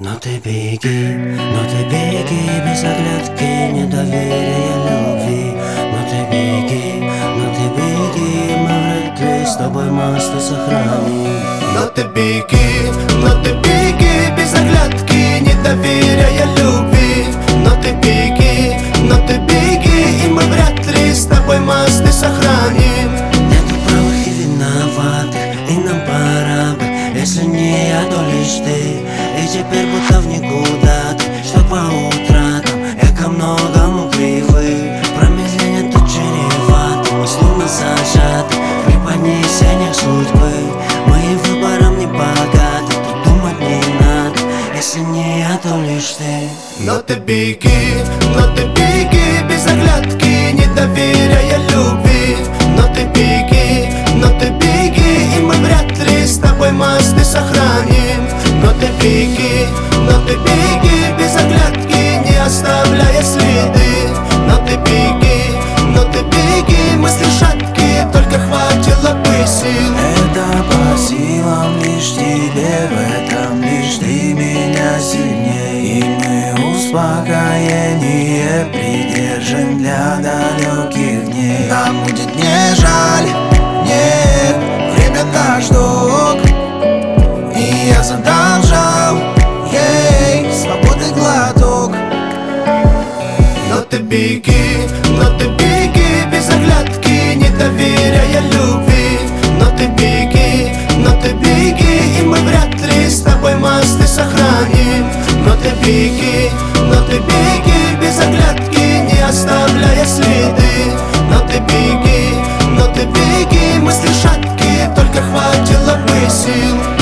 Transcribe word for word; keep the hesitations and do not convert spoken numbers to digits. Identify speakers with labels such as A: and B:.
A: Но ты беги, но ты беги, без оглядки, недоверия, любви. Но ты беги, но ты беги, мы вряд ли с тобой мосты сохраним.
B: Но ты беги, но ты беги, без оглядки, недоверия, любви. Но ты беги, но ты беги, и мы вряд ли с тобой мосты сохраним.
A: Нету правых и виноватых, и нам пора бы, если не я, то лишь ты. И теперь будто в никуда ты, что по утратам я ко многому привык. Промедление тут чревато, мы словно зажаты в преподнесениях судьбы. Моим выбором не богаты, тут думать не надо, если не я, то лишь ты.
B: Но ты беги, но ты беги, без оглядки, недоверия, любви. Но ты беги, но ты беги, и мы вряд ли с тобой мосты сохраним. Но ты беги, но ты беги, без оглядки, не оставляя следы. Но ты беги, но ты беги, мысли шаткие, только хватило бы сил.
C: Это по силам лишь тебе, в этом лишь ты меня сильнее. И мы успокоение придержим для далеких дней. Нам будет не жаль, нет, время наш долг. И я задолжал ей свободы глоток.
B: Но ты беги, но ты беги, без оглядки, недоверия, любви. Но ты беги, но ты беги, и мы вряд ли с тобой мосты сохраним. Но ты беги, но ты беги, без оглядки, не оставляя следы. Но ты беги, но ты беги, мысли шаткие, только хватило бы сил.